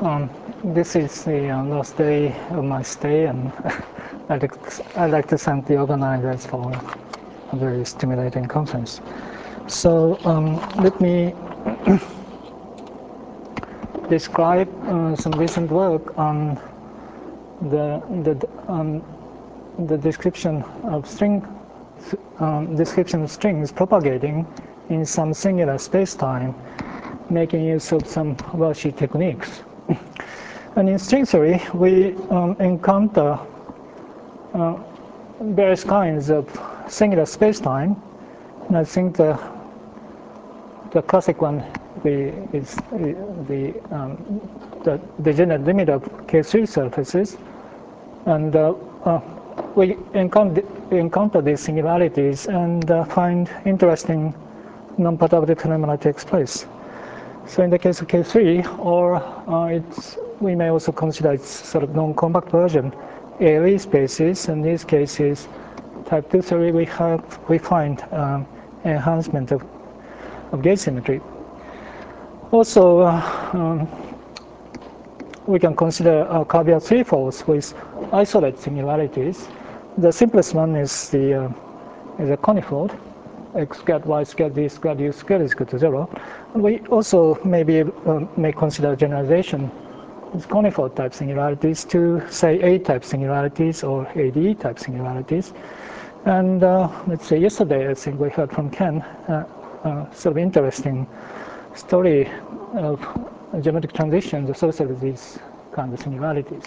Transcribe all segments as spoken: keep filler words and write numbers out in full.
um, this is the uh, last day of my stay, and I'd, I'd like to thank the organizers for a very stimulating conference. So um, let me describe uh, some recent work on the the um, the description of string um, description of strings propagating in some singular space-time, making use of some Walsh techniques. And in string theory, we um, encounter uh, various kinds of singular space-time, and I think the the classic one the, is the um, the degenerate limit of K three surfaces, and uh, uh, we encounter, encounter these singularities and uh, find interesting non-perturbative phenomena takes place. So in the case of K three, or uh, it's, we may also consider its sort of non-compact version, A L E spaces. In these cases, type two theory, we have we find um, enhancement of, of gauge symmetry. Also, uh, um, we can consider uh, Caviar three-folds with isolate singularities. The simplest one is the uh, is a conifold. X squared, y squared, z squared, u squared is equal to zero. And we also maybe um, may consider generalization with conifold type singularities to say A type singularities or A D E type singularities. And uh, let's say yesterday, I think we heard from Ken, uh, uh, sort of interesting story of geometric transitions associated with these kinds of singularities.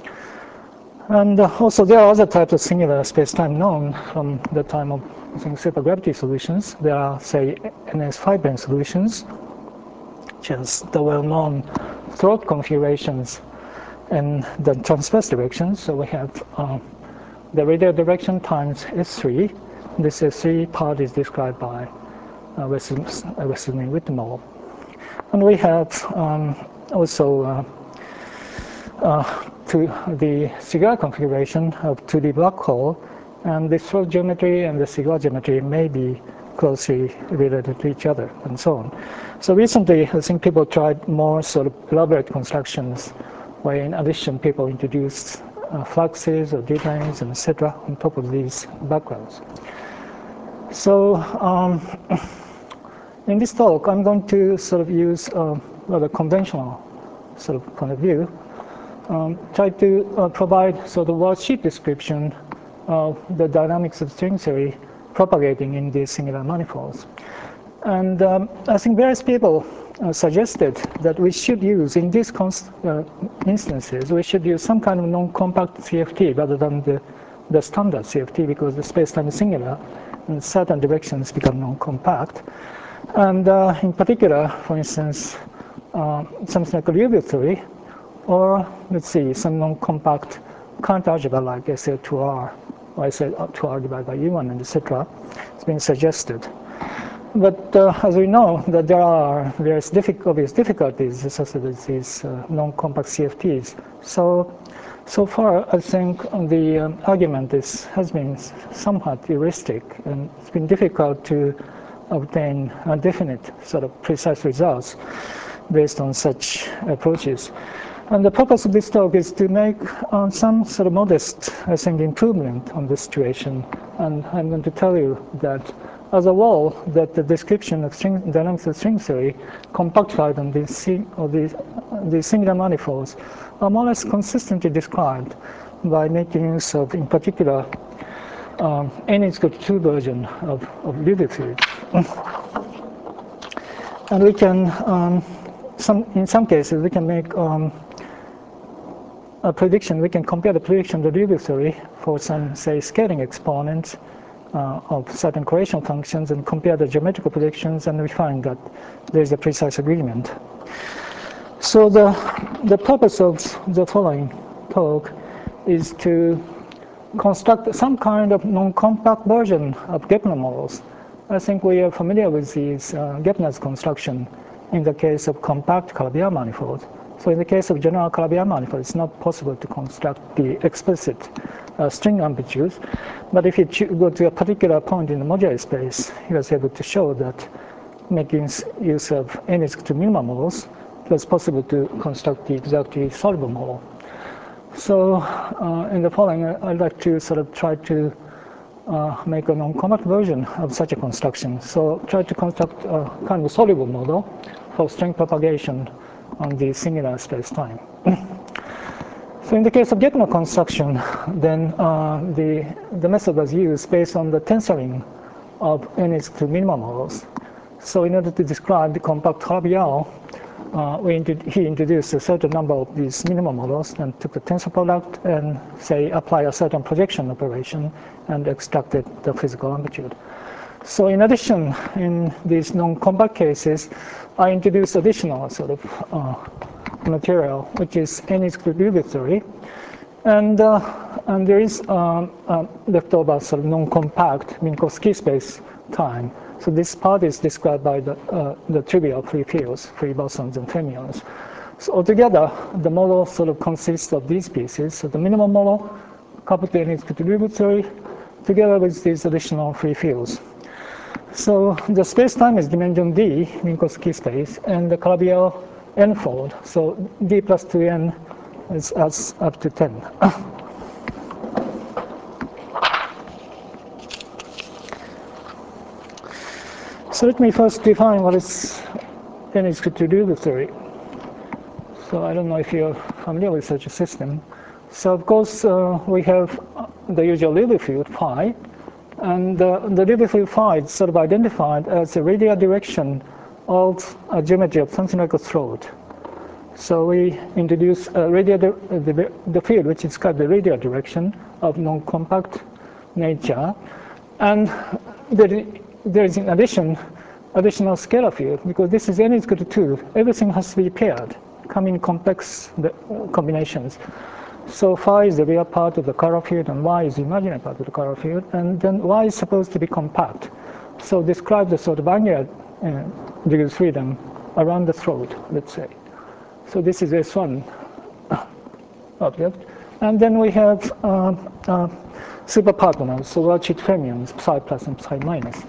And uh, also there are other types of singular space-time known from the time of I think, supergravity solutions. There are, say, N S five band solutions, which is the well-known throat configurations in the transverse direction. So we have uh, the radial direction times S three. This S three part is described by uh, Wesselman-Whittemore. And we have um, also uh, uh, to the cigar configuration of two D black hole, and the throat geometry and the cigar geometry may be closely related to each other, and so on. So recently, I think people tried more sort of elaborate constructions, where in addition people introduced uh, fluxes or D-planes and et cetera on top of these backgrounds. So um, in this talk, I'm going to sort of use a rather conventional sort of point of view, um, try to uh, provide sort of worksheet description of the dynamics of string theory propagating in these singular manifolds. And um, I think various people uh, suggested that we should use, in these uh, instances, we should use some kind of non-compact C F T rather than the, the standard C F T, because the space-time is singular and certain directions become non-compact. And uh, in particular, for instance, uh, something like a Liouville theory, or let's see, some non-compact current algebra like S L two R, or S L two R divided by U one, and et cetera. It's been suggested. But uh, as we know, that there are various diffi obvious difficulties associated with these uh, non-compact C F Ts. So, so far, I think the um, argument is, has been somewhat heuristic, and it's been difficult to obtain a definite sort of precise results based on such approaches. And the purpose of this talk is to make uh, some sort of modest, I think, improvement on this situation. And I'm going to tell you that as a whole, that the description of string dynamics of string theory compactified on these, or these, these singular manifolds are more or less consistently described by making use of, in particular, um, n is equal to two version of, of Liouville fields. And we can, um, some, in some cases, we can make um, a prediction. We can compare the prediction of the Liouville theory for some, say, scaling exponents uh, of certain correlation functions, and compare the geometrical predictions, and we find that there is a precise agreement. So the, the purpose of the following talk is to construct some kind of non-compact version of Gepler models. I think we are familiar with these uh, Gepler's construction in the case of compact Calabi-Yau manifolds. So in the case of general Calabi-Yau manifold, it's not possible to construct the explicit uh, string amplitudes. But if you go to a particular point in the modular space, he was able to show that making use of n is equal to minimum models was possible to construct the exactly soluble model. So uh, in the following, I'd like to sort of try to uh, make a non-compact version of such a construction. So try to construct a kind of soluble model for string propagation on the singular space-time. So in the case of Gettner construction, then uh, the, the method was used based on the tensoring of n is to minima models. So in order to describe the compact Calabi-Yau, uh, we inter he introduced a certain number of these minima models and took the tensor product and, say, apply a certain projection operation and extracted the physical amplitude. So in addition, in these non-compact cases, I introduced additional sort of uh, material, which is n-exclusive theory. And, uh, and there is um, uh, leftover sort of non-compact Minkowski space time. So this part is described by the, uh, the trivial free fields, free bosons and fermions. So altogether, the model sort of consists of these pieces. So the minimum model coupled to n-exclusive theory together with these additional free fields. So the space-time is dimension d, Minkowski space, and the Calabi-Yau n-fold. So d plus two n is as up to ten. So let me first define what is n-exclusive theory. So I don't know if you're familiar with such a system. So of course uh, we have the usual Liouville field phi, and uh, the Liouville field phi is sort of identified as the radial direction of a geometry of something like a throat. So we introduce a radial the, the field which describes the radial direction of non-compact nature, and there, there is in addition additional scalar field, because this is n is equal to two. Everything has to be paired, come in complex combinations. So phi is the real part of the Carol field, and y is the imaginary part of the Carol field, and then y is supposed to be compact. So describe the sort of angular uh, degree of freedom around the throat, let's say. So this is S one object. And then we have uh, uh, superpartners, so worldsheet fermions, psi plus and psi minus.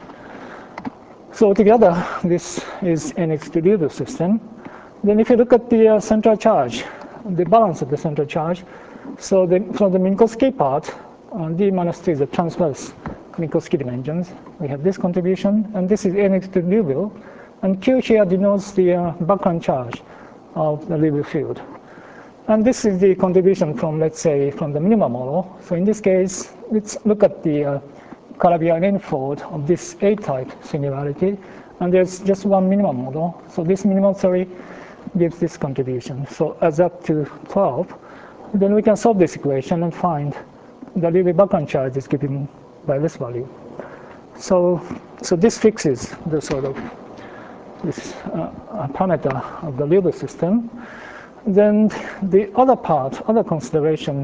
So together, this is an exclusive system. Then if you look at the uh, central charge, the balance of the central charge, so the, from the Minkowski part, uh, d minus two is the transverse Minkowski dimensions. We have this contribution, and this is n-exclusive, and q here denotes the uh, background charge of the Liouville field. And this is the contribution from, let's say, from the minimum model. So in this case, let's look at the uh, Calabi-Yau n-fold of this A-type singularity, and there's just one minimum model. So this minimum theory gives this contribution. So as up to twelve, then we can solve this equation and find the Liouville background charge is given by this value. So, so this fixes the sort of this uh, parameter of the Liouville system. Then the other part, other consideration,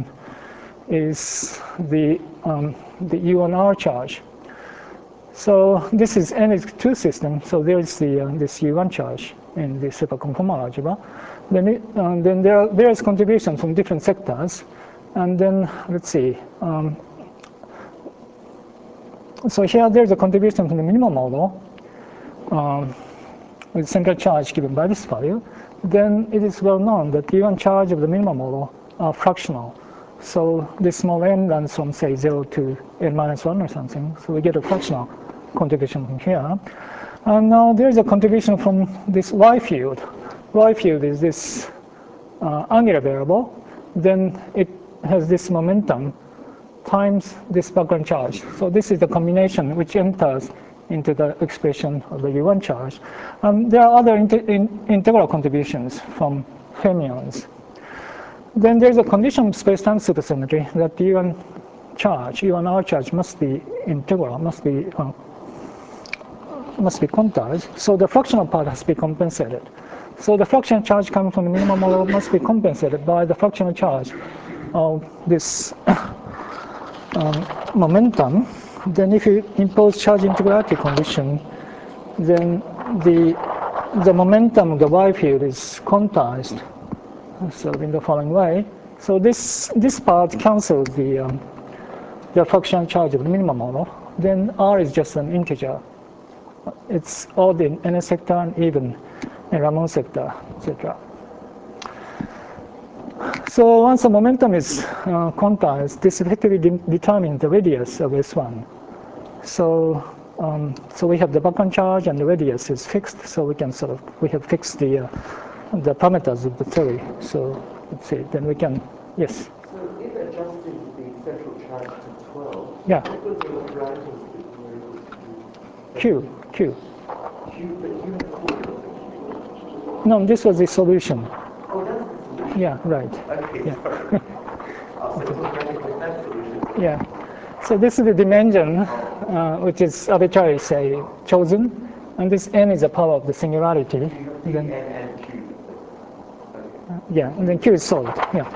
is the um, the U one R charge. So this is n is two system. So there is the uh, this U one charge in the superconformal algebra. Then it, uh, then there are various contributions from different sectors, and then let's see. Um, so here there's a contribution from the minimum model um, with central charge given by this value. Then it is well known that the U one charge of the minimum model are fractional. So this small n runs from, say, zero to n minus one or something. So we get a fractional contribution from here. And now there's a contribution from this y field. Y field is this uh, angular variable. Then it has this momentum times this background charge. So this is the combination which enters into the expression of the U one charge. Um, there are other inter in integral contributions from fermions. Then there's a condition of space-time supersymmetry that the U one charge, U one R charge, must be integral, must be uh, must be quantized. So the fractional part has to be compensated. So the fractional charge coming from the minimum model must be compensated by the fractional charge of this um, momentum. Then if you impose charge integrality condition, then the the momentum of the y field is quantized. So in the following way, so this this part cancels the um, the fractional charge of the minimum model. Then R is just an integer. It's odd in n sector and even in Ramond sector, et cetera. So once the momentum is uh, quantized, this effectively de determines the radius of S one. So, um, so we have the background charge and the radius is fixed. So we can sort of we have fixed the uh, the parameters of the theory. So let's see. Then we can yes. So if adjusting the central charge to twelve, yeah. what was the parameters that you were able to do? Q Q. Q, but you had four. No, this was the solution. Oh, that's the solution. Yeah, right. Okay, yeah. sorry. Oh, so automatically that solution. Yeah. So this is the dimension, uh, which is arbitrarily say chosen, and this n is the power of the singularity. You have D, then, N, and Q. Okay. Yeah, and then Q is solved. Yeah.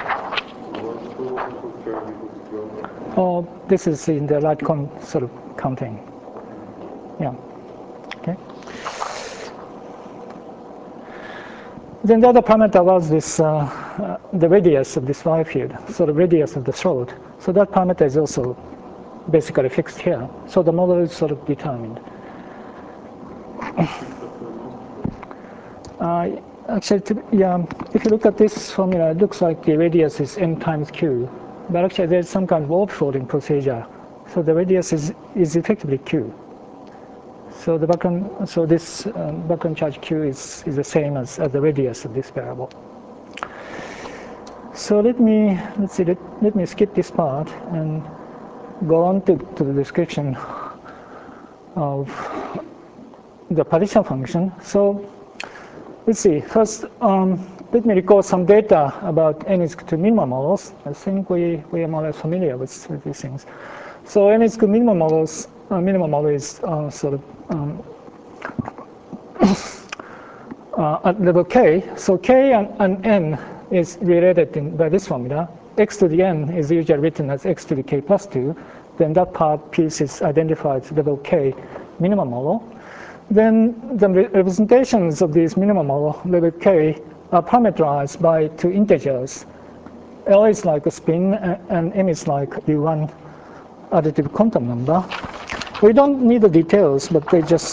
Oh, this is in the right con sort of counting. Yeah. Okay. Then the other parameter was this, uh, uh, the radius of this wire field, so the radius of the throat. So that parameter is also basically fixed here. So the model is sort of determined. Uh, actually, to, yeah, if you look at this formula, it looks like the radius is n times q. But actually, there's some kind of overfolding procedure. So the radius is, is effectively q. So the background, so this um, background charge q is, is the same as, as the radius of this variable. So let me let's see. Let, let me skip this part and go on to, to the description of the partition function. So let's see. First, um, let me recall some data about n is to minimum models. I think we, we are more or less familiar with, with these things. So n is to minimum models. Uh, minimum model is uh, sort of um, uh, at level k. So k and, and n is related in, by this formula. X to the n is usually written as x to the k plus two. Then that part piece is identified as level k minimum model. Then the representations of these minimum model level k are parameterized by two integers. L is like a spin and m is like U one additive quantum number. We don't need the details, but they just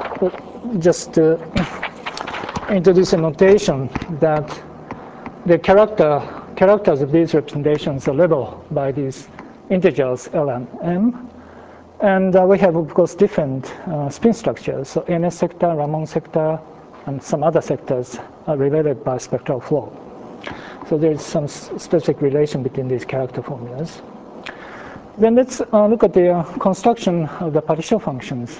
just uh, introduce a notation that the character characters of these representations are labeled by these integers L and M. And uh, we have, of course, different uh, spin structures. So N S sector, Raman sector, and some other sectors are related by spectral flow. So there is some specific relation between these character formulas. Then let's uh, look at the uh, construction of the partition functions.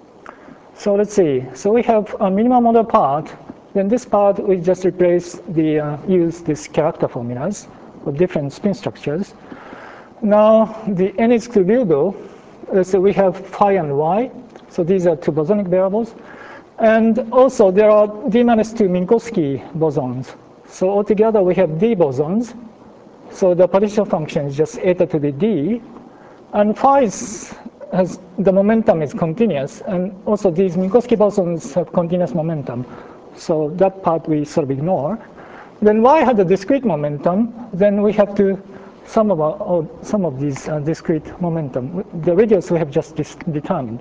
So let's see. So we have a minimum model part. Then this part, we just replace the, uh, use these character formulas for different spin structures. Now, the n is to Liouville. Let's say we have phi and y. So these are two bosonic variables. And also, there are d minus two Minkowski bosons. So altogether, we have d bosons. So the partition function is just eta to the d. And phi is, has, the momentum is continuous. And also, these Minkowski bosons have continuous momentum. So that part we sort of ignore. Then y had a discrete momentum. Then we have to sum of, our, some of these uh, discrete momentum. The radius we have just determined.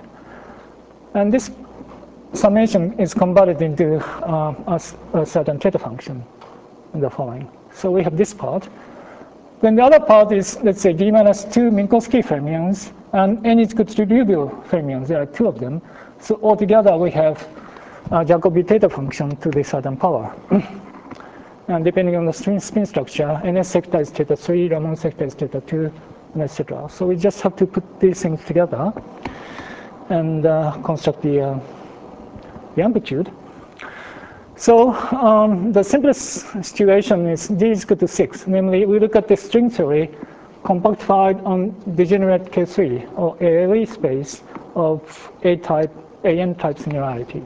And this summation is converted into uh, a, a certain theta function in the following. So we have this part. Then the other part is, let's say, d minus two Minkowski fermions and n is equal to Liouville fermions. There are two of them. So altogether, we have a Jacobi theta function to the certain power. And depending on the spin, spin structure, N S sector is theta three, Raman sector is theta two, and et cetera. So we just have to put these things together and uh, construct the, uh, the amplitude. So um, the simplest situation is d is equal to six. Namely, we look at the string theory compactified on degenerate K three, or A L E space of A-type, A N-type singularity.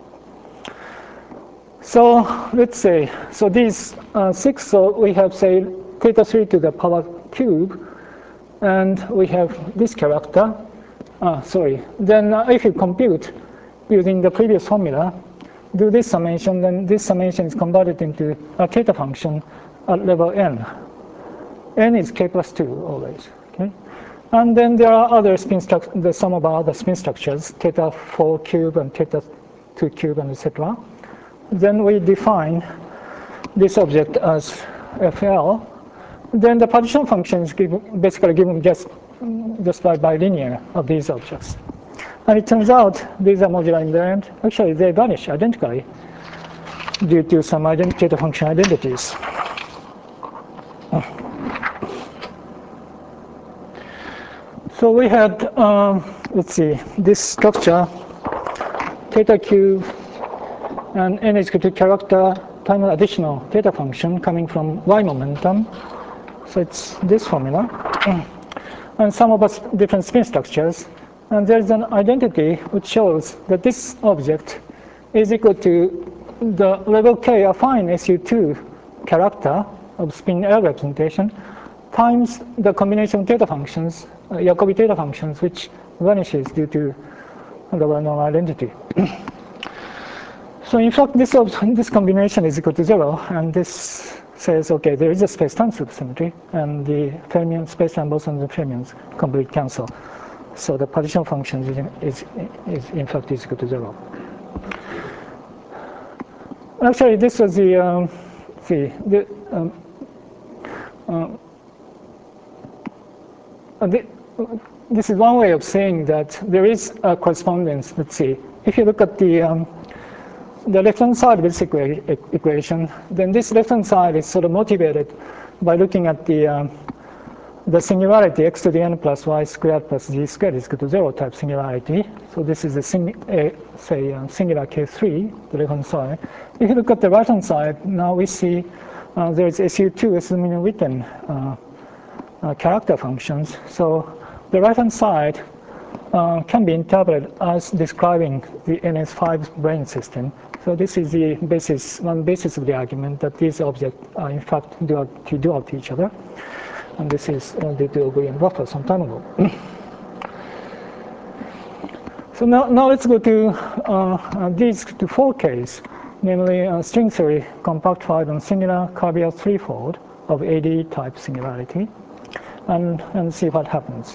So let's say, so these uh, six, so we have, say, theta three to the power cube, and we have this character. Ah, sorry. Then uh, if you compute using the previous formula, do this summation, then this summation is converted into a theta function at level n. N is k plus two always. Okay, and then there are other spin structures, the sum of other spin structures, theta four cube and theta two cube, and et cetera. Then we define this object as F L, then the partition function is given, basically given just, just by bilinear of these objects. And it turns out these are modular invariant. Actually, they vanish identically due to some data function identities. So we had, um, let's see, this structure, theta cube, and n is equal to character time additional theta function coming from y momentum. So it's this formula. And some of us different spin structures. And there's an identity which shows that this object is equal to the level k affine S U two character of spin L representation times the combination of theta functions, uh, Jacobi theta functions, which vanishes due to the well-known identity. So in fact, this, this combination is equal to zero, and this says, okay, there is a space-time supersymmetry, and the fermion space-time bosons and fermions completely cancel. So the partition function is, is, is in fact is equal to zero. Actually, this was the, um, see, the, um, uh, the, this is one way of saying that there is a correspondence. Let's see, if you look at the um, the left-hand side of this equa equation, then this left-hand side is sort of motivated by looking at the um, the singularity x to the n plus y squared plus z squared is equal to zero type singularity. So this is a, sing a say um, singular K three, the left-hand side. If you look at the right-hand side, now we see uh, there is S U two, Esselman-Witten uh, uh, character functions. So the right-hand side uh, can be interpreted as describing the N S five brane system. So this is the basis, one basis of the argument that these objects are in fact dual to, dual to each other. And this is uh, due to O'Brien and Ruffer some time ago. So now, now let's go to uh, uh, these to four case, namely uh, string theory compactified on singular Cavia threefold of A D type singularity, and, and see what happens.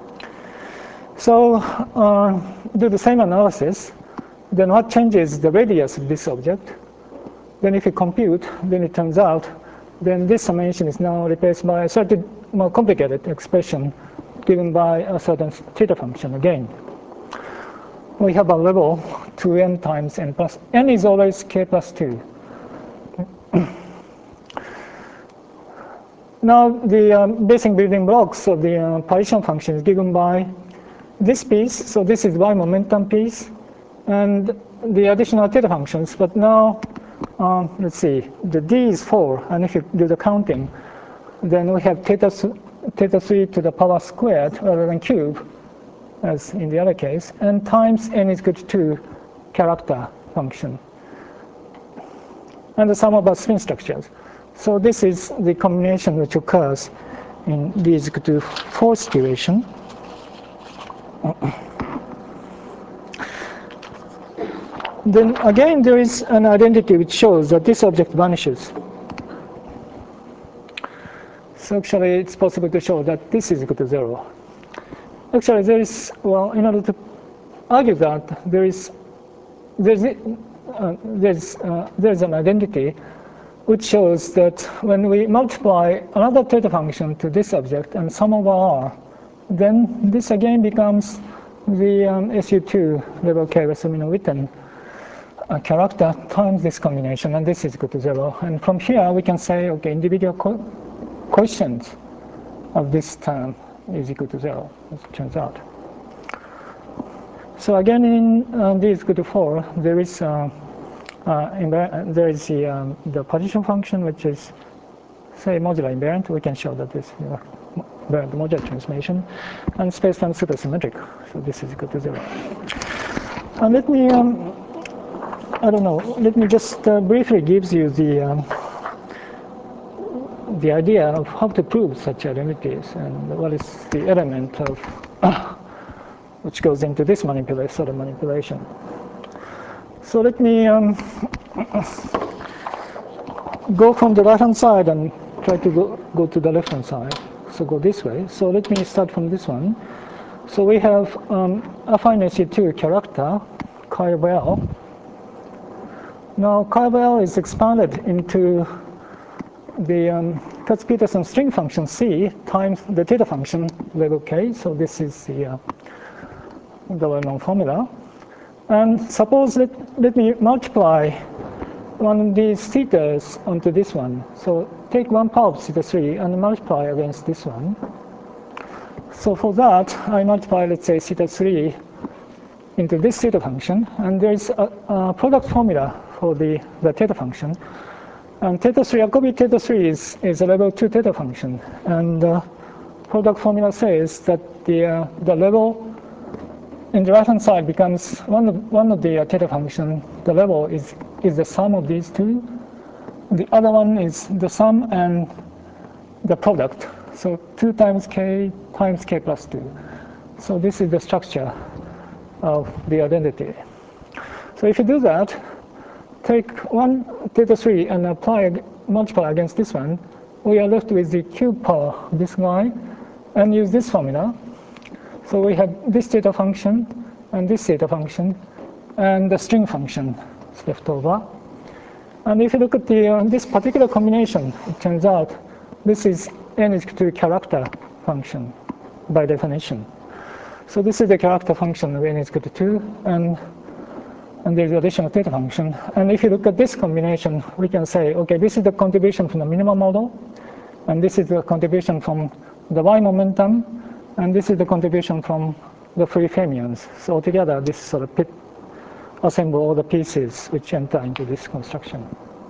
So uh, do the same analysis. Then what changes the radius of this object? Then if you compute, then it turns out then this summation is now replaced by a certain more complicated expression given by a certain theta function again. We have a level two n times n plus, n is always k plus two. Okay. Now the um, basic building blocks of the uh, partition function is given by this piece, so this is y momentum piece, and the additional theta functions, but now Um, let's see, the d is four, and if you do the counting, then we have theta, theta three to the power squared rather than cube, as in the other case, and times n is equal to two character function, and the sum of our spin structures. So this is the combination which occurs in d is equal to four situation. Then again, there is an identity which shows that this object vanishes. So actually, it's possible to show that this is equal to zero. Actually, there is, well, in order to argue that, there is there's uh, there's uh, there's an identity which shows that when we multiply another theta function to this object and sum over r, then this again becomes the um, S U two level K Esselman-Witten Uh, character times this combination, and this is equal to zero. And from here, we can say, okay, individual co quotient of this term is equal to zero, as it turns out. So again, in uh, d is equal to four, there is uh, uh, there is the, um, the partition function, which is, say, modular invariant. We can show that this is uh, the modular transformation, and space-time supersymmetric. So this is equal to zero. And let me. Um, I don't know, let me just uh, briefly give you the, um, the idea of how to prove such identities and what is the element of uh, which goes into this manipulation, sort of manipulation. So let me um, go from the right-hand side and try to go, go to the left-hand side. So go this way. So let me start from this one. So we have um, affine S U two character, chi of L. Now, chi of L is expanded into the um, Kac-Petersen string function C times the theta function level K. So this is the, uh, the well-known formula. And suppose let, let me multiply one of these thetas onto this one. So take one power of theta three and multiply against this one. So for that, I multiply, let's say, theta three into this theta function. And there's a, a product formula for the, the theta function. And theta three, Jacobi theta three is, is a level two theta function. And the uh, product formula says that the, uh, the level in the right-hand side becomes one of, one of the uh, theta function. The level is, is the sum of these two. The other one is the sum and the product. So two times k times k plus two. So this is the structure of the identity. So if you do that, take one theta three and apply, multiply against this one, we are left with the cube power of this guy and use this formula. So we have this theta function and this theta function and the string function is left over. And if you look at the, uh, this particular combination, it turns out this is n is equal to character function by definition. So this is the character function of n is equal to two, and, and there's the additional theta function. And if you look at this combination, we can say, okay, this is the contribution from the minimum model, and this is the contribution from the y momentum, and this is the contribution from the free fermions. So altogether, this sort of pit, assemble all the pieces which enter into this construction.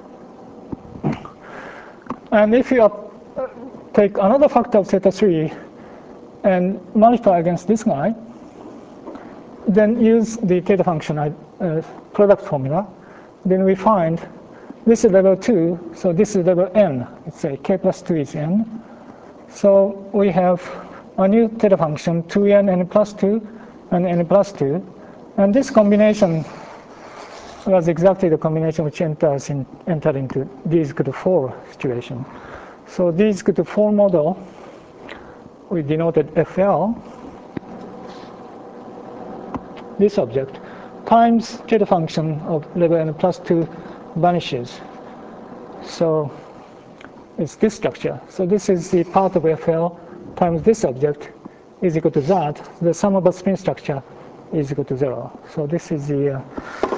And if you uh, take another factor of theta three and multiply against this guy, then use the theta function uh, product formula, then we find this is level two, so this is level n. Let's say k plus two is n. So we have a new theta function, two n, n plus two, and n plus two. And this combination was exactly the combination which enters in, entered into d is equal to four situation. So d is equal to four model, we denoted F L, this object, times theta function of level n plus two vanishes. So it's this structure. So this is the part of F L times this object is equal to that. The sum of the spin structure is equal to zero. So this is the uh,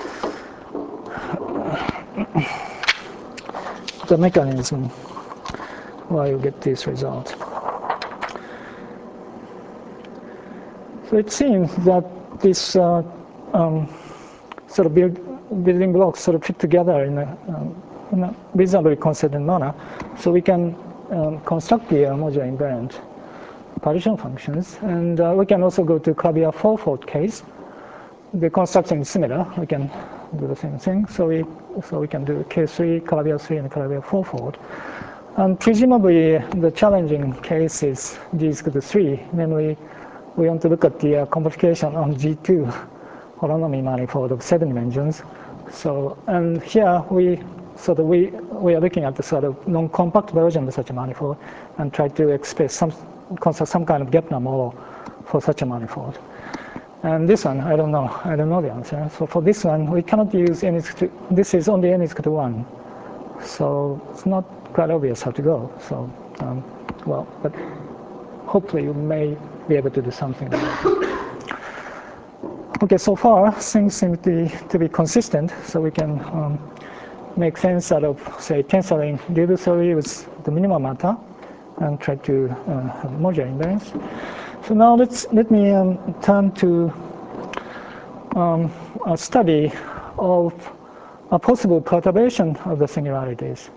the mechanism why you get this result. So it seems that this uh, um, sort of build, building blocks sort of fit together in a, um, in a reasonably consistent manner. So we can um, construct the uh, modular invariant partition functions, and uh, we can also go to Calabi-Yau four-fold case. The construction is similar. We can do the same thing. So we so we can do K three, Calabi-Yau three, and Calabi-Yau four-fold. And presumably, the challenging case is d is equal to three. Namely, we want to look at the uh, complication on G two holonomy manifold of seven dimensions. So and here we sort of we we are looking at the sort of non-compact version of such a manifold and try to express some construct some kind of Gepner model for such a manifold. And this one, I don't know. I don't know the answer. So for this one, we cannot use n is equal to, this is only n is equal to one. So it's not quite obvious how to go. So, um, well, but hopefully you may be able to do something like that. Okay, so far things seem to be, to be consistent. So we can um, make sense out of, say, tensoring Riemann theory with the minimum matter and try to uh, have modular invariance. So now let's let me um, turn to um, a study of a possible perturbation of the singularities.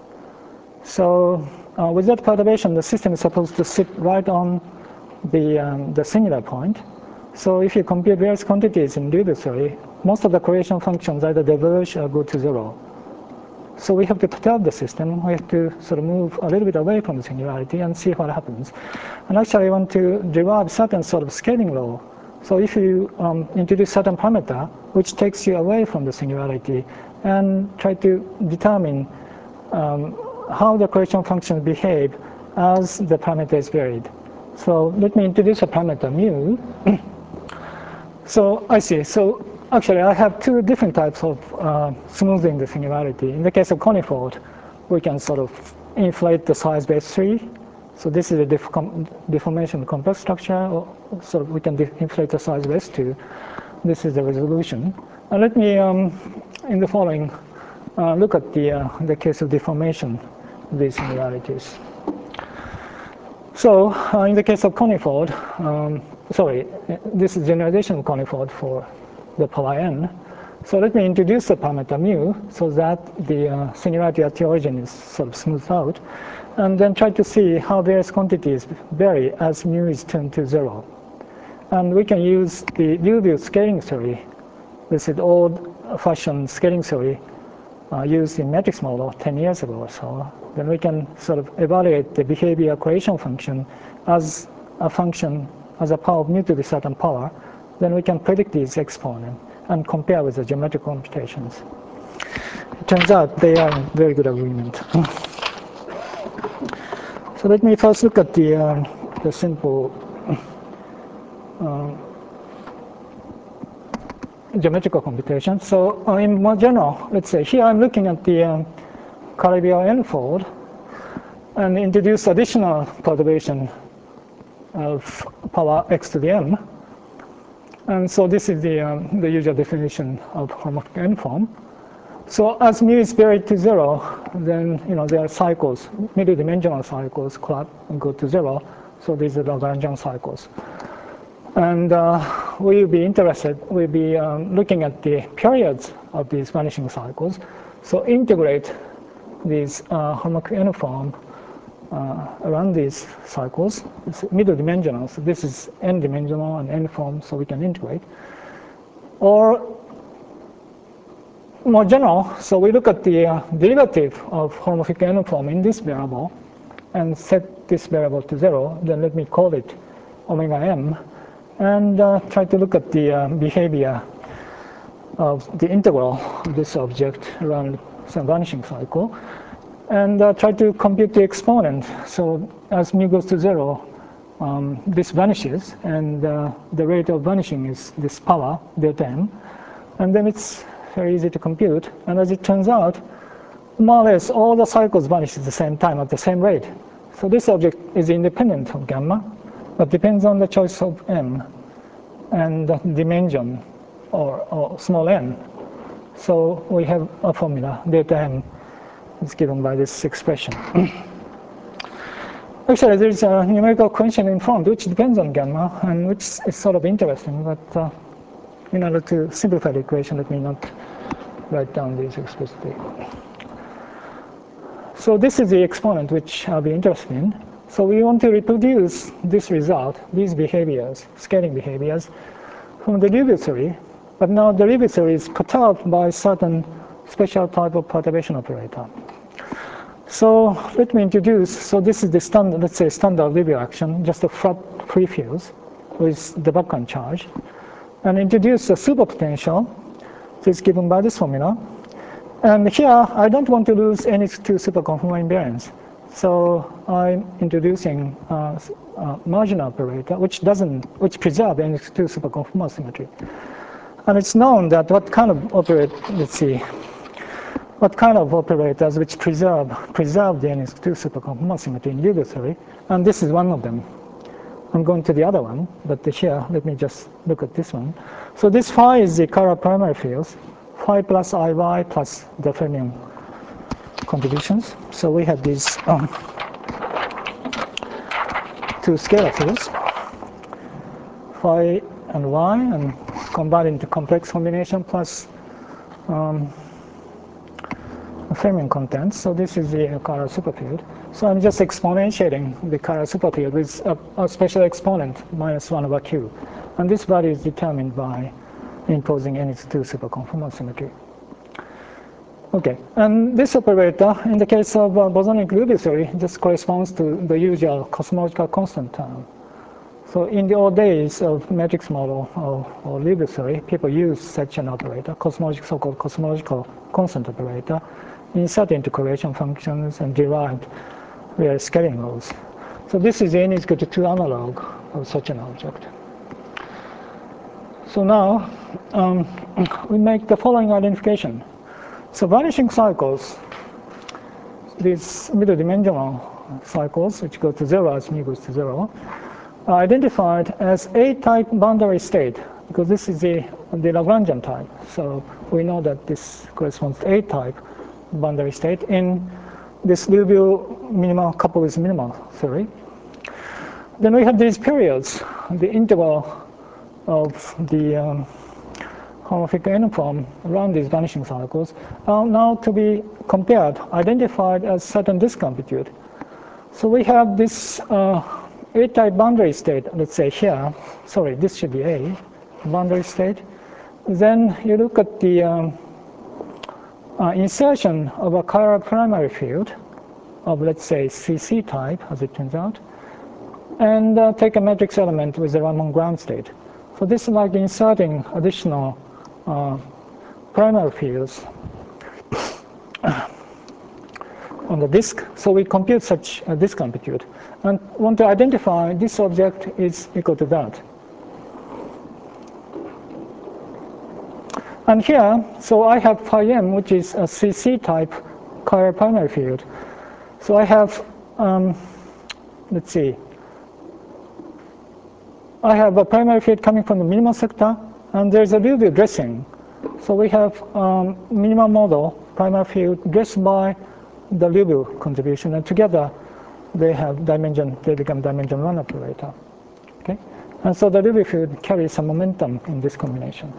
So uh, with that perturbation, the system is supposed to sit right on the um, the singular point. So if you compute various quantities in Riemann theory, most of the correlation functions either diverge or go to zero. So we have to perturb the system. We have to sort of move a little bit away from the singularity and see what happens. And actually, I want to derive certain sort of scaling law. So if you um, introduce certain parameter which takes you away from the singularity and try to determine um, how the correlation functions behave as the parameter is varied. So let me introduce a parameter mu. So I see. So actually, I have two different types of uh, smoothing the singularity. In the case of conifold, we can sort of inflate the size by three. So this is a def com deformation complex structure. So we can inflate the size by two. This is the resolution. And let me, um, in the following, uh, look at the uh, the case of deformation of these singularities. So uh, in the case of conifold, um, sorry, this is generalization of conifold for the power n. So let me introduce the parameter mu so that the uh, singularity at the origin is sort of smoothed out, and then try to see how various quantities vary as mu is turned to zero. And we can use the Liouville scaling theory. This is old-fashioned scaling theory uh, used in matrix model ten years ago or so. Then we can sort of evaluate the behavior correlation function as a function, as a power of mu to the certain power. Then we can predict these exponents and compare with the geometric computations. It turns out they are in very good agreement. So let me first look at the, um, the simple uh, geometrical computation. So uh, in more general, let's say here I'm looking at the um, Calabi-Yau n-fold and introduce additional perturbation of power x to the m. And so this is the, um, the usual definition of homomorphic n-form. So as mu is buried to zero, then you know there are cycles, middle dimensional cycles go to zero. So these are the Lagrangian cycles. And uh, we'll be interested, we'll be um, looking at the periods of these vanishing cycles. So integrate these uh, homomorphic n-form uh, around these cycles. It's middle dimensional, so this is n-dimensional and n-form, so we can integrate. Or more general, so we look at the uh, derivative of homomorphic n-form in this variable and set this variable to zero. Then let me call it omega m, and uh, try to look at the uh, behavior of the integral of this object around some vanishing cycle, and uh, try to compute the exponent. So as mu goes to zero, um, this vanishes, and uh, the rate of vanishing is this power, delta m, and then it's very easy to compute. And as it turns out, more or less all the cycles vanish at the same time at the same rate. So this object is independent of gamma, but depends on the choice of m and the dimension, or, or small n. So we have a formula, delta m is given by this expression. Actually, there is a numerical coefficient in front which depends on gamma, and which is sort of interesting, but uh, in order to simplify the equation, let me not write down these explicitly. So this is the exponent which I'll be interested in. So we want to reproduce this result, these behaviors, scaling behaviors, from the Liouville theory. But now the Liouville theory is perturbed by certain special type of perturbation operator. So let me introduce, so this is the standard, let's say standard Liouville action, just a flat free fields with the background charge, and introduce a superpotential, which is given by this formula. And here, I don't want to lose any two superconformal invariance. So I'm introducing uh, a marginal operator, which doesn't, which preserves any two superconformal symmetry. And it's known that what kind of operator, let's see, what kind of operators which preserve preserve the N S two superconformal symmetry in Liouville theory, and this is one of them. I'm going to the other one, but here, let me just look at this one. So this phi is the Carrel primary fields, phi plus Iy plus the fermion contributions. So we have these um, two scalar fields, phi and y, and combined into complex combination plus um, fermion contents. So this is the Carrel superfield. So I'm just exponentiating the Carrel superfield with a, a special exponent, minus one over q. And this value is determined by imposing N is two superconformal symmetry. Okay, and this operator, in the case of uh, bosonic Liouville theory, just corresponds to the usual cosmological constant term. So in the old days of matrix model or, or Liouville theory, people used such an operator, cosmological, so-called cosmological constant operator, inserted into correlation functions and derived various scaling laws. So this is N is equal to two analog of such an object. So now um, we make the following identification. So vanishing cycles, these middle dimensional cycles, which go to zero as mu goes to zero, are identified as A-type boundary state, because this is the, the Lagrangian type. So we know that this corresponds to A-type boundary state in this Liouville minimal coupled with minimal theory. Then we have these periods, the interval of the um, homomorphic n-form around these vanishing cycles are now to be compared, identified as certain disk amplitude. So we have this uh, A-type boundary state, let's say here, sorry, this should be A, boundary state. Then you look at the um, uh, insertion of a chiral primary field of, let's say, C C type, as it turns out, and uh, take a matrix element with the Raman ground state. So this is like inserting additional uh, primary fields on the disk. So we compute such a disk amplitude and want to identify this object is equal to that. And here, so I have phi m, which is a C C type chiral primary field. So I have, um, let's see, I have a primary field coming from the minimal sector, and there's a Liouville dressing. So we have um, minimal model primary field dressed by the Liouville contribution, and together they have dimension, they become dimension one operator. Okay, and so the Liouville field carries some momentum in this combination.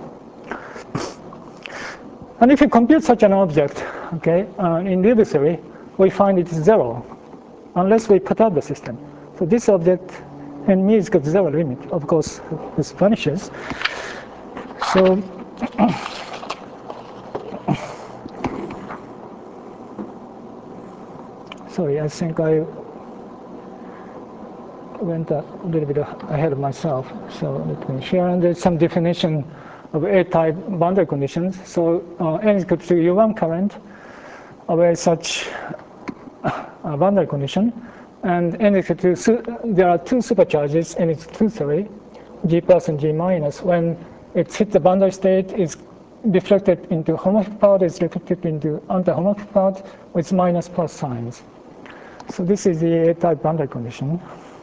And if you compute such an object, okay, uh, in Liouville theory, we find it is zero, unless we perturb the system. So this object and mu is equal to zero limit. Of course, this vanishes. So sorry, I think I went a little bit ahead of myself. So let me share. And there's some definition of A-type boundary conditions. So uh, n is equal to U one current over such a boundary condition. And n is equal to, there are two supercharges, n is equal to three, G plus and G minus. When it hits the boundary state, it's deflected into homomorphic part, it's reflected into anti-homomorphic part with minus plus signs. So this is the A-type boundary condition.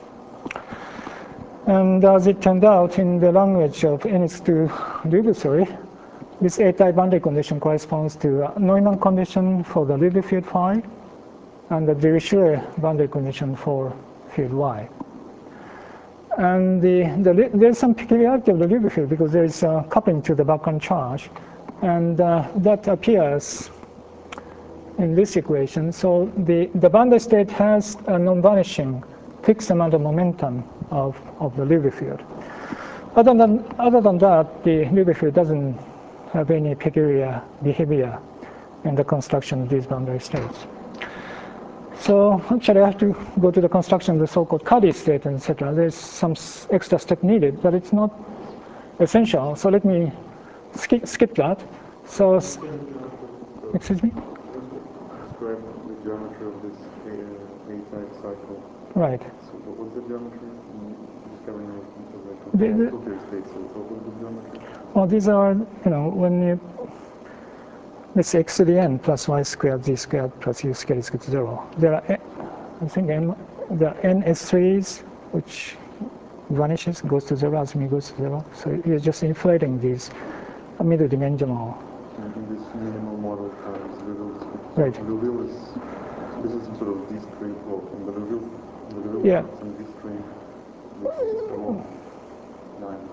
And as it turned out, in the language of N X two Liouville theory, this A-type boundary condition corresponds to a Neumann condition for the Liouville field phi, and the Dirichlet boundary condition for field Y. And the, the, there's some peculiarity of the Liouville field because there's a coupling to the background charge, and uh, that appears in this equation. So the, the boundary state has a non-vanishing fixed amount of momentum of, of the Liouville field. Other than, other than that, the Liouville field doesn't have any peculiar behavior in the construction of these boundary states. So actually I have to go to the construction of the so-called Cuddy state, et cetera. There's some extra step needed, but it's not essential. So let me skip, skip that. So, excuse me? Describe the geometry of this A-type cycle. Right. So what was the geometry? Discovering the, the, two-tier states. So what was the geometry? Well, these are, you know, when you, let's say x to the n plus y squared, z squared plus u squared is equal to zero. There are, I think, n, there are n S threes, which vanishes, goes to zero as mu goes to zero. So you're just inflating these middle dimensional. And in this minimal model times Liouville, right. Liouville is, this is some sort of discrete, well, in the Liouville, in the Liouville yeah. some discrete, which is along line.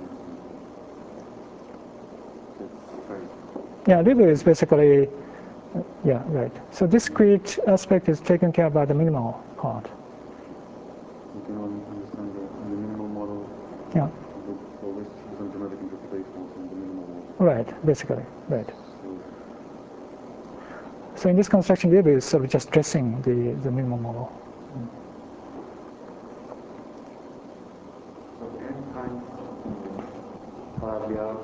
Yeah, Liouville is basically, uh, yeah, right. So discrete aspect is taken care of by the minimal part. You can understand the, the minimal model. Yeah. The, well, this is some geometric interpretation of the minimal model. Right, basically, right. So, so in this construction, Liouville is sort of just dressing the, the minimal model. Mm. So n times Fabia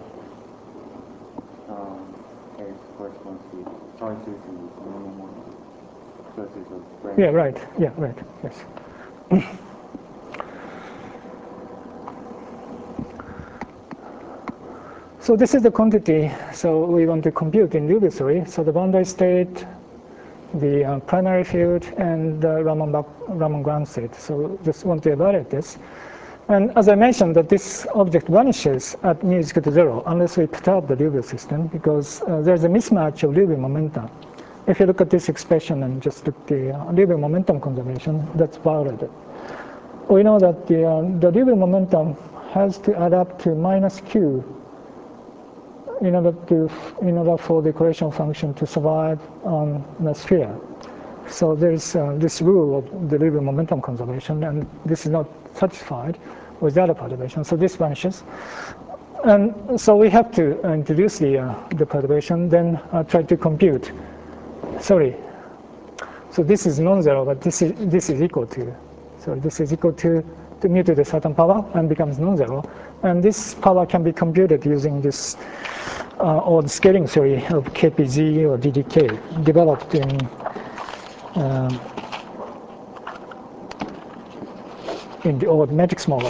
um, S corresponds to choices in the normal model. Choices of brain. Yeah, right. Yeah, right. Yes. So this is the quantity. So we want to compute in Liouville theory. So the boundary state the uh, primary field and the Raman, Raman ground state. So just want to evaluate this. And as I mentioned, that this object vanishes at mu is equal to zero unless we perturb the Liouville system, because uh, there's a mismatch of Liouville momentum. If you look at this expression and just look at the uh, Liouville momentum conservation, that's violated. We know that the, uh, the Liouville momentum has to add up to minus q in order to in order for the correlation function to survive on the sphere. So there's uh, this rule of the Liouville momentum conservation, and this is not satisfied with the other perturbation. So this vanishes, and so we have to introduce the uh, the perturbation, then uh, try to compute. Sorry. So this is non-zero, but this is this is equal to. So this is equal to to mu to the certain power and becomes non-zero, and this power can be computed using this uh, old scaling theory of K P Z or D D K developed in um, in the old matrix model.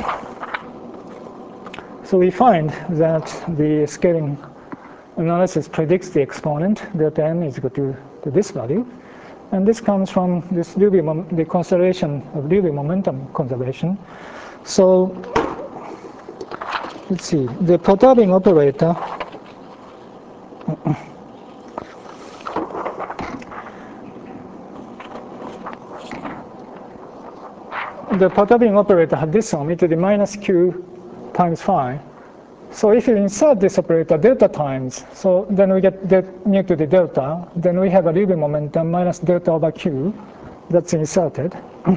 So we find that the scaling analysis predicts the exponent delta n is equal to, to this value, and this comes from this Liouville, the consideration of Liouville momentum conservation. So let's see, the perturbing operator the perturbing operator had this sum e to the minus q times phi. So if you insert this operator delta times, so then we get mu to the delta, then we have a Liouville momentum minus delta over q that's inserted.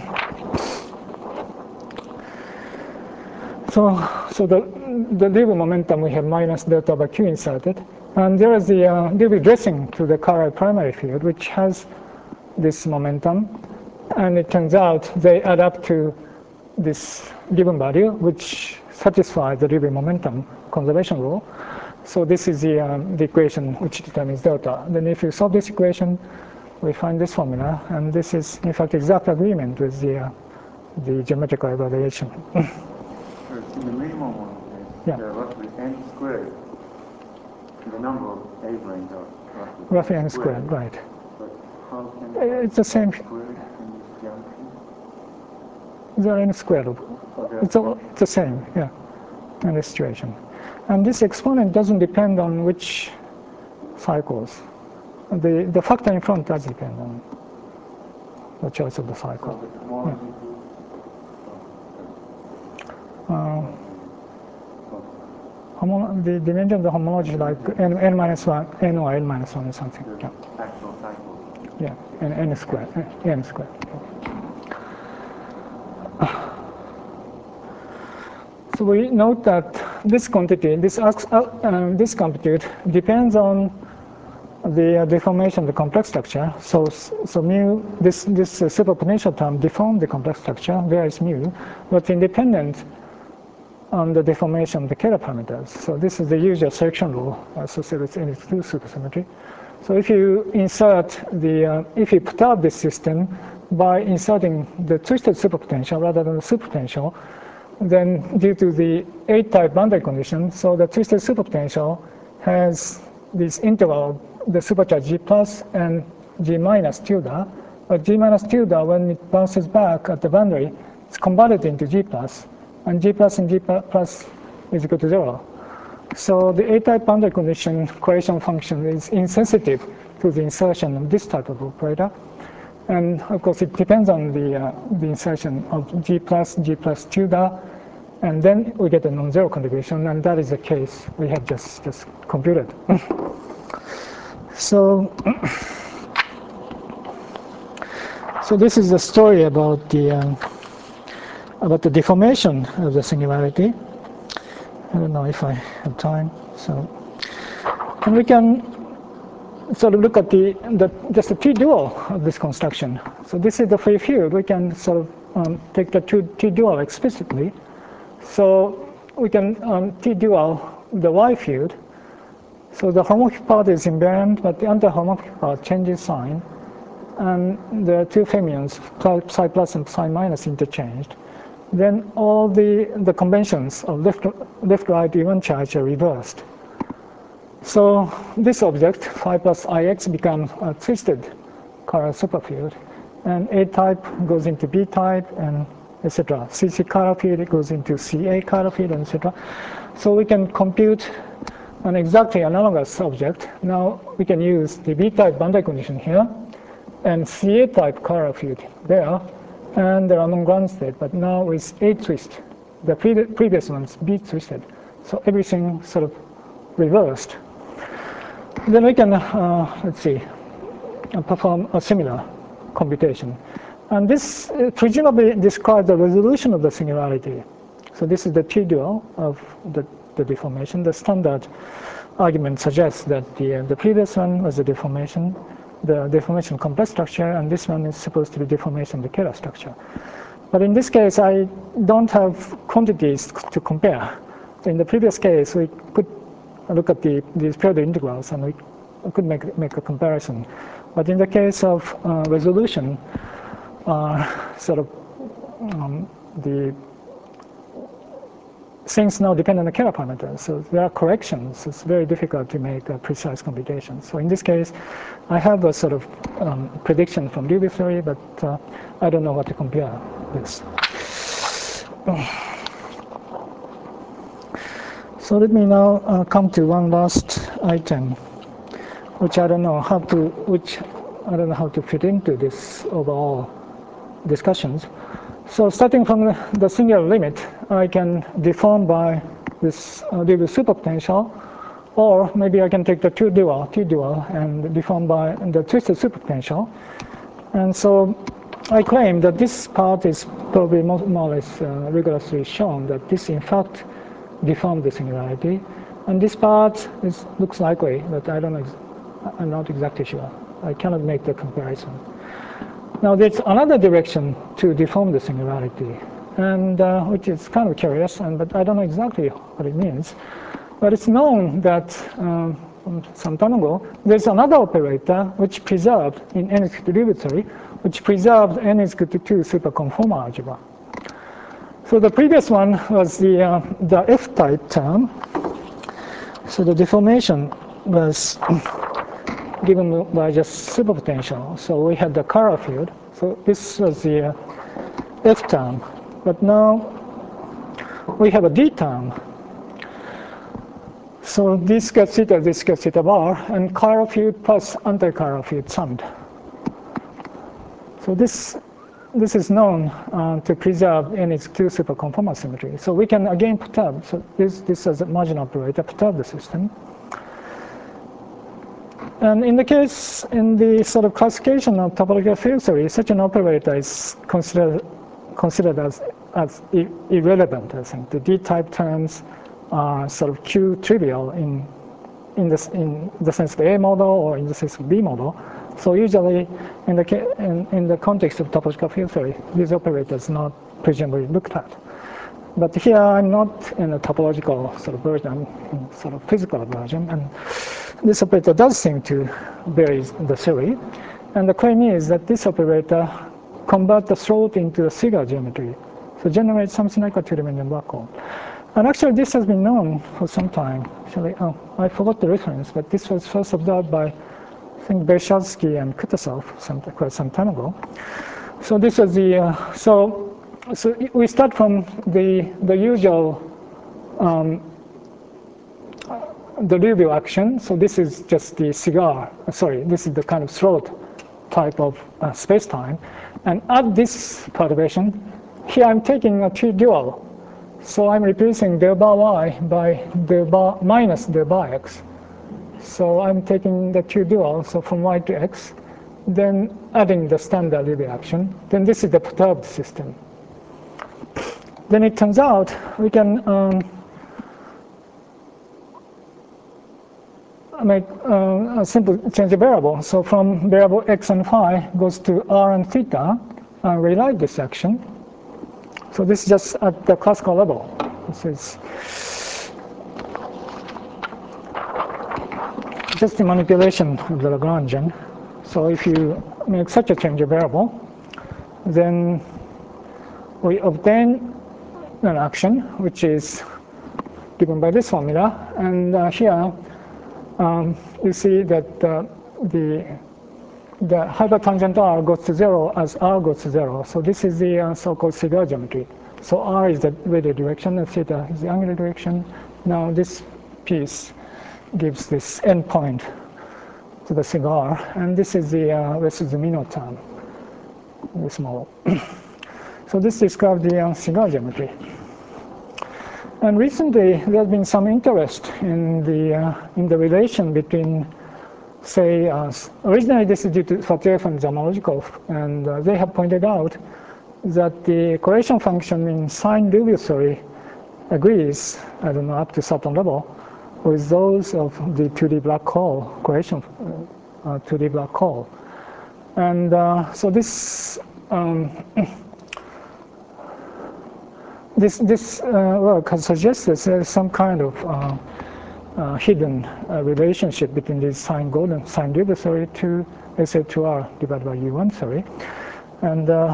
So, so the, the Liouville momentum, we have minus delta over q inserted. And there is the uh, Liouville dressing to the chiral primary field, which has this momentum. And it turns out they add up to this given value, which satisfies the Liouville momentum conservation rule. So this is the, um, the equation which determines delta. Then if you solve this equation, we find this formula. And this is, in fact, exact agreement with the, uh, the geometrical evaluation. In the minimum one is Yeah. uh, roughly n squared. The number of A-branes are roughly, Roughly n squared, right. But how can It's the same. squared in this geometry? The n squared. Okay. It's, all, it's the same, yeah, in this situation. And this exponent doesn't depend on which cycles. The, the factor in front does depend on the choice of the cycle. So the more Yeah. you do, Uh, homo the dimension of the homology is like n, n minus one, n or n minus one or something. the Yeah, actual cycle. yeah, n, n squared, n, n squared. So we note that this quantity, this uh, uh, this compute depends on the uh, deformation of the complex structure. So so mu this this uh, superpotential term deforms the complex structure. There is mu, but independent on the deformation of the Kähler parameters. So this is the usual selection rule associated with any two supersymmetry. So if you insert the, uh, if you perturb this system by inserting the twisted superpotential rather than the superpotential, then due to the A-type boundary condition, so the twisted superpotential has this interval, the supercharge G plus and G minus tilde. But G minus tilde, when it bounces back at the boundary, it's converted into G plus. And G plus and G plus is equal to zero. So the A-type boundary condition correlation function is insensitive to the insertion of this type of operator. And of course, it depends on the, uh, the insertion of G plus, G plus tilde, and then we get a non-zero contribution, and that is the case we have just, just computed. so, so this is the story about the um, about the deformation of the singularity. I don't know if I have time. So, and we can sort of look at the, the just the T-dual of this construction. So this is the free field. We can sort of um, take the T-dual explicitly. So we can um, T-dual the Y field. So the homomorphic part is invariant, but the anti-homomorphic part changes sign. And the two fermions, psi plus and psi minus, interchanged. Then all the, the conventions of left, left, right, even charge are reversed. So this object, phi plus ix, becomes a twisted chiral superfield, and A type goes into B type, and et cetera. C C chiral field goes into C A chiral field, and et cetera. So we can compute an exactly analogous object. Now we can use the B type boundary condition here, and C A type chiral field there, and the random ground state. But now with A twist, the pre previous one's B twisted. So everything sort of reversed. Then we can, uh, let's see, uh, perform a similar computation. And this uh, presumably describes the resolution of the singularity. So this is the T-dual of the, the deformation. The standard argument suggests that the, uh, the previous one was the deformation, the deformation complex structure, and this one is supposed to be deformation the Kähler structure. But in this case, I don't have quantities to compare. In the previous case, we could look at the, these periodic integrals, and we could make, make a comparison. But in the case of uh, resolution, uh, sort of um, the things now depend on the Kähler parameters. So there are corrections. It's very difficult to make a precise computation. So in this case, I have a sort of um, prediction from Liouville theory, but uh, I don't know what to compare this. So let me now uh, come to one last item, which I don't know how to, which I don't know how to fit into this overall discussions. So starting from the, the singular limit, I can deform by this uh, Liouville superpotential, or maybe I can take the two dual, T dual, and deform by the twisted superpotential. And so I claim that this part is probably more, more or less uh, rigorously shown that this in fact deformed the singularity, and this part is, looks likely, but I don't know, I'm not exactly sure. I cannot make the comparison. Now there's another direction to deform the singularity, and uh, which is kind of curious, and but I don't know exactly what it means. But it's known that um, from some time ago, there's another operator which preserved in n is equal to Liouville theory, which preserved n is equal to two superconformal algebra. So the previous one was the uh, the F-type term. So the deformation was given by just superpotential. So we had the chiral field. So this was the uh, F term. But now we have a D term. So this gets theta, this gets theta bar, and chiral field plus anti-chiral field summed. So this this is known uh, to preserve n is two superconformal symmetry. So we can again perturb. So this this as a margin operator perturb the system. And in the case, in the sort of classification of topological field theory, such an operator is considered considered as as irrelevant. I think the D-type terms are sort of Q trivial in in this in the sense of A model or in the sense of B model. So usually, in the in, in the context of topological field theory, these operators not presumably looked at. But here I'm not in a topological sort of version, I'm in sort of physical version, and this operator does seem to vary the theory. And the claim is that this operator converts the throat into a Sigar geometry, so generates something like a two-dimensional black hole. And actually, this has been known for some time. Actually, oh, I forgot the reference, but this was first observed by, I think, Bershadsky and Kutuzov some, quite some time ago. So this was the uh, so. So we start from the the usual um, the Liouville action. So this is just the cigar. Sorry, this is the kind of throat type of uh, space-time. And at this perturbation, here I'm taking a T-dual. So I'm replacing del bar y by del bar minus del bar x. So I'm taking the T-dual, so from y to x, then adding the standard Liouville action. Then this is the perturbed system. Then it turns out we can um, make uh, a simple change of variable. So from variable x and phi goes to r and theta, and rewrite this action. So this is just at the classical level. This is just the manipulation of the Lagrangian. So if you make such a change of variable, then we obtain an action which is given by this formula, and uh, here um, you see that uh, the the hypertangent R goes to zero as R goes to zero. So this is the uh, so-called cigar geometry. So R is the radial direction and theta is the angular direction. Now this piece gives this endpoint to the cigar, and this is the uh, this is the minor term, this model. So this describes the uh, cigar geometry. And recently there has been some interest in the uh, in the relation between, say, uh, originally this is due to Fatyev and Zamaljikov, and uh, they have pointed out that the correlation function in sine Liouville theory agrees, I don't know, up to certain level, with those of the two D black hole correlation, uh, two D black hole. And uh, so this um, this this uh, work has suggested there's some kind of uh, uh, hidden uh, relationship between this sine Gordon, sine Liouville theory to S A two R divided by U one theory, and uh,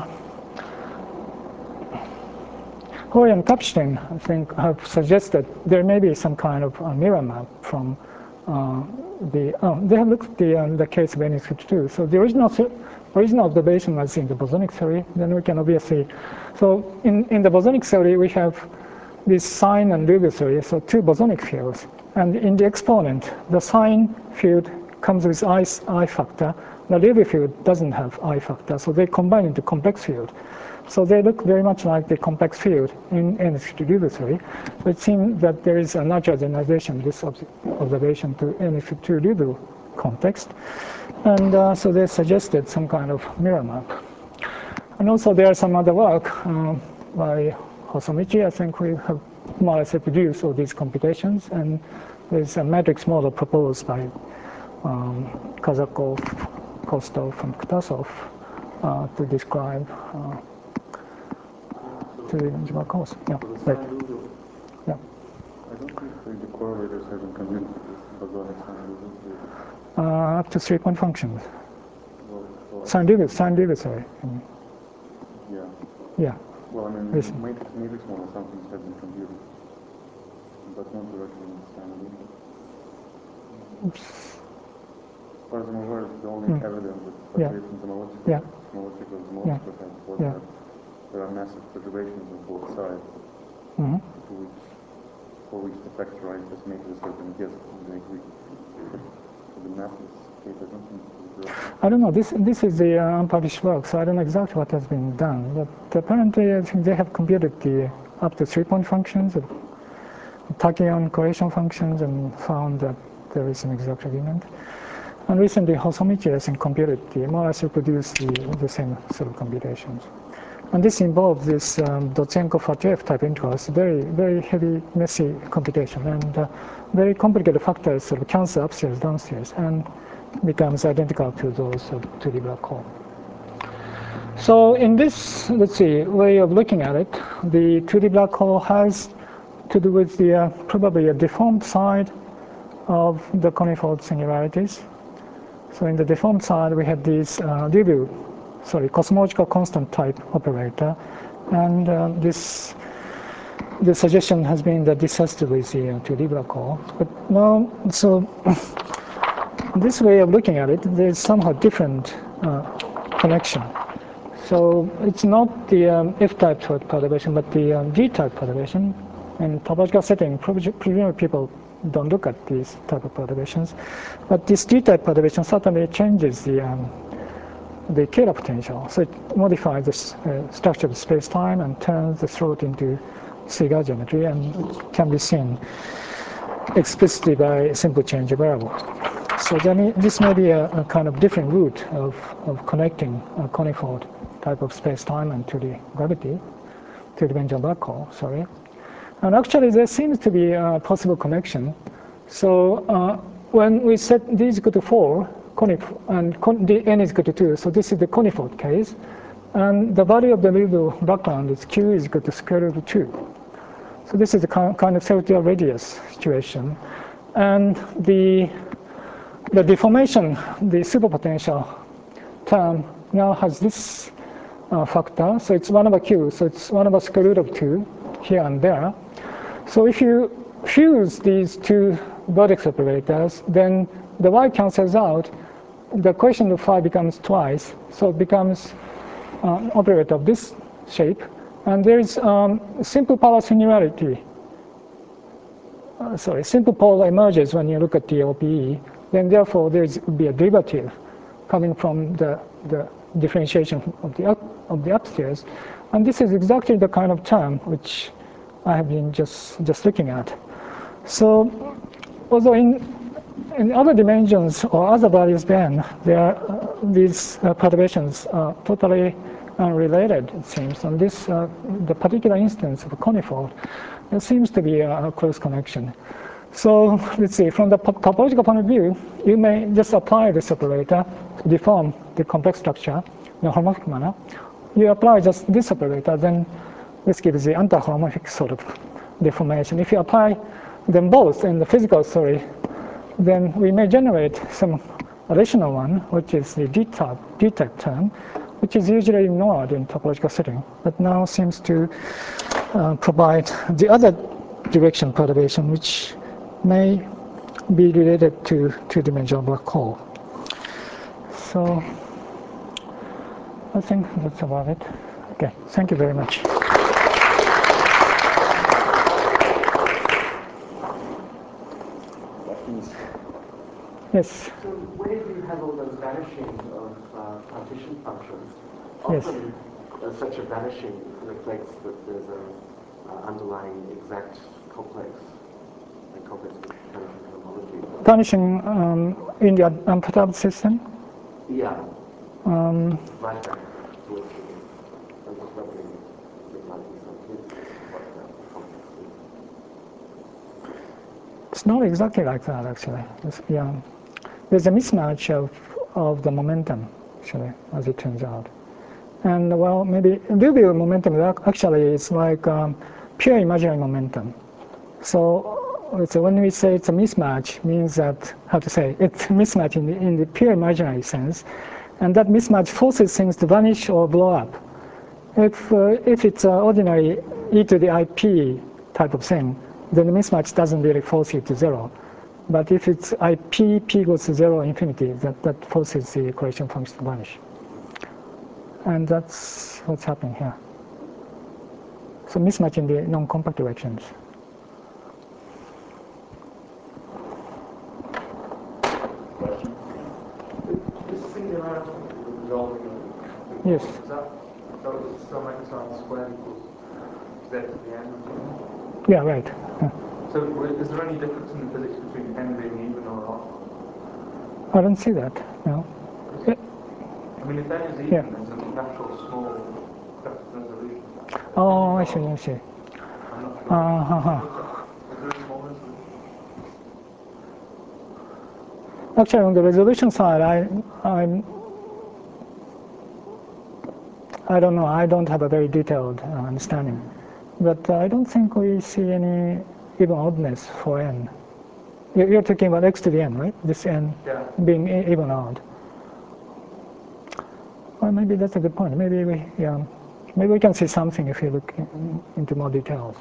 Hoy and Kapstein, I think, have suggested there may be some kind of uh, mirror map from uh, the. Oh, they have looked at the um, the case of N X fifty-two. So the original original observation was in the bosonic theory. Then we can obviously, so in in the bosonic theory we have this sine and Liouville theory. So two bosonic fields, and in the exponent, the sine field comes with I I factor. The Liouville field doesn't have I factor, so they combine into complex field. So they look very much like the complex field in N X fifty-two Liouville theory. So it seems that there is a natural generalization of this observation to N X fifty-two Liouville context. And uh, so they suggested some kind of mirror map. And also there are some other work um, by Hosomichi. I think we have more or less reproduced all these computations. And there's a matrix model proposed by um, Kazakov, Kostov, and Kutasov uh, to describe uh, to the black holes. Yeah, right. Yeah. I don't think the correlators have been computed with bosonic sine Liouville. Uh, up to three-point functions. Well, well, Sine Liouville, sine Liouville, sorry. Mm. yeah. Yeah. Well, I mean, Listen. matrix, matrix model assumptions have been computed, but not directly in sine Liouville. Oops. As far as I'm aware, the only Mm. evidence that Yeah. Fatyev and Zamaljikov Yeah. Zamaljikov Yeah. have was Yeah. that there are massive perturbations on both sides, Mm-hmm. to which, for which the factorized as matrices have been guessed, and they agree. So the map is case, I don't think it's correct. I don't know. This this is the uh, unpublished work, so I don't know exactly what has been done. But apparently, I think they have computed the up to three-point functions, the tachyon correlation functions, and found that there is an exact agreement. And recently, Hosomichi has computed the more or less reproduced the, the same sort of computations. And this involves this um, Dovzhenko-Fatyev type intervals, very, very heavy, messy computation, and uh, very complicated factors sort of cancel upstairs, downstairs, and becomes identical to those of two D black hole. So in this, let's see, way of looking at it, the two D black hole has to do with the uh, probably a deformed side of the conifold singularities. So in the deformed side, we have these uh, Liouville, sorry, cosmological constant type operator, and uh, this the suggestion has been that this has to be the uh, two D black hole. But now, so this way of looking at it, there's somehow different uh, connection. So it's not the um, F-type perturbation, but the um, G-type perturbation. In topological setting, presumably people don't look at these type of perturbations, but this G-type perturbation certainly changes the um, the Kähler potential. So it modifies the uh, structure of space-time and turns the throat into cigar geometry, and it can be seen explicitly by simple change of variable. So then this may be a, a kind of different route of, of connecting a conifold type of space-time and to the gravity, to the dimensional black hole, sorry. And actually there seems to be a possible connection. So uh, when we set d is equal to four, conif and con the n is equal to two, so this is the conifold case, and the value of the Liouville background is q is equal to square root of two. So this is a kind of celestial radius situation. And the, the deformation, the superpotential term now has this uh, factor. So it's one over q, so it's one over square root of two here and there. So if you fuse these two vertex operators, then the y cancels out, the equation of phi becomes twice, so it becomes uh, an operator of this shape, and there is um, simple power singularity. Uh, sorry, simple pole emerges when you look at the O P E. Then therefore there will be a derivative coming from the, the differentiation of the up, of the upstairs, and this is exactly the kind of term which I have been just just looking at. So, although in in other dimensions or other values, then there are, uh, these uh, perturbations are totally unrelated, it seems. On this, uh, the particular instance of a conifold, there seems to be a, a close connection. So let's see, from the topological point of view, you may just apply this operator to deform the complex structure in a holomorphic manner. You apply just this operator, then this gives the anti-holomorphic sort of deformation. If you apply them both in the physical theory, then we may generate some additional one, which is the d-type, d-type term, which is usually ignored in topological setting, but now seems to uh, provide the other direction perturbation, which may be related to two-dimensional black hole. So I think that's about it. Okay, thank you very much. Yes. So where do you have all those vanishings of uh, partition functions? Yes. Often uh, such a vanishing reflects that there's an uh, underlying exact complex, a complex vanishing homology. Vanishing um, in the unperturbed system? Yeah. Um, right back towards the end. I'm just wondering if it might be some hint what that complex is. It's not exactly like that, actually. It's, yeah. There's a mismatch of, of the momentum, actually, as it turns out. And, well, maybe there will be a momentum that actually is like um, pure imaginary momentum. So, so when we say it's a mismatch, means that, how to say, it's a mismatch in the, in the pure imaginary sense. And that mismatch forces things to vanish or blow up. If, uh, if it's an ordinary e to the ip type of thing, then the mismatch doesn't really force it to zero. But if it's ip, p goes to zero infinity, that, that forces the correction function to vanish. And that's what's happening here. So mismatch in the non-compact directions. This singularity resolving. Yes. Is that so some x r squared equals z to the n? Yeah, right. Yeah. So is there any difference in the physics between n being even or odd? I don't see that, no. I mean, if n is even, Yeah. there's a natural small depth resolution. Oh, I see, I see. I'm not sure. Uh, huh, Is there a small resolution? Actually, on the resolution side, I, I'm, I don't know. I don't have a very detailed uh, understanding, but uh, I don't think we see any even oddness for n. You're, you're talking about x to the n, right? This n Yeah. being e even odd. Well, maybe that's a good point. Maybe we, yeah, maybe we can see something if you look in, into more details.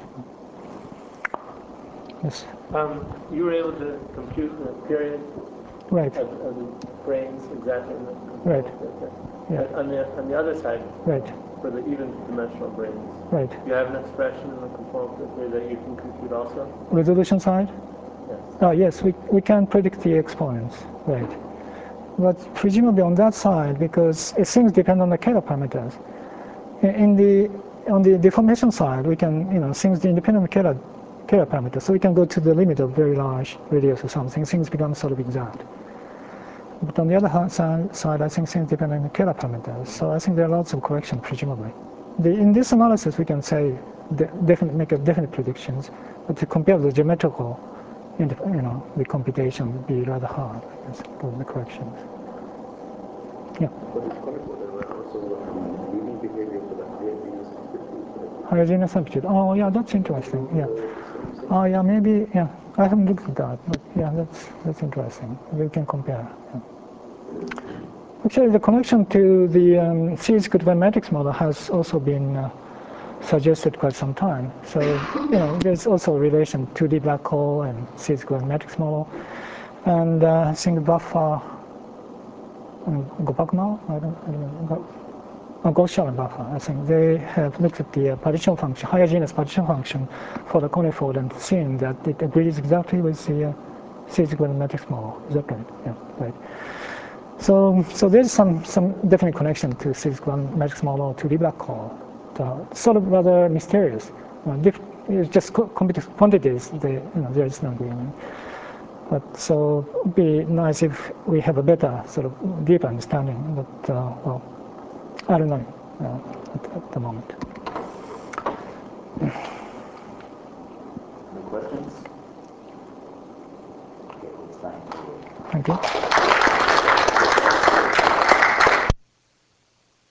Yes. Um, you were able to compute the period Right. of, of the brains exactly in the Right. Yeah. But on the on the other side, Right. for the even dimensional brains, Right. you have an expression in the conformal theory that you can compute also. Resolution side? Yes. Oh, yes, we, we can predict the exponents, right. But presumably on that side, because things depend on the Kähler parameters. In the, on the deformation side, we can, you know, things independent of Kähler, Kähler parameters, so we can go to the limit of very large radius or something, things become sort of exact. But on the other hand, side, I think things depend on the Kähler parameters, so I think there are lots of corrections, presumably. The, in this analysis, we can say, de definite, make a definite predictions, but to compare the geometrical, you know, the computation would be rather hard, I guess, for the corrections. Yeah. For this conical, there were also um, leading behavior for the higher genus amplitude. Right? Higher genus amplitude. Oh, yeah, that's interesting. Yeah. Oh, yeah, maybe. Yeah, I haven't looked at that, but yeah, that's that's interesting. We can compare. Yeah. Actually, the connection to the um, C-squared matrix model has also been uh, suggested quite some time. So, you know, there's also a relation to the black hole and C-squared matrix model, and uh, I think buffer um, Gopakmal, I don't, I don't know, uh, Gaussian buffer. I think they have looked at the uh, partition function, higher genus partition function for the conifold and seen that it agrees exactly with the uh, C-equivalent matrix model. Is that right? Yeah, right. So, so there's some some definite connection to C-equivalent matrix model to the black hole. Uh, sort of rather mysterious. Uh, it's just quantities. They, you know, there is no agreement. But so it'd be nice if we have a better sort of deeper understanding. But uh, well, I don't know uh, at, at the moment. Any questions? Okay, well, thank you. Thank you.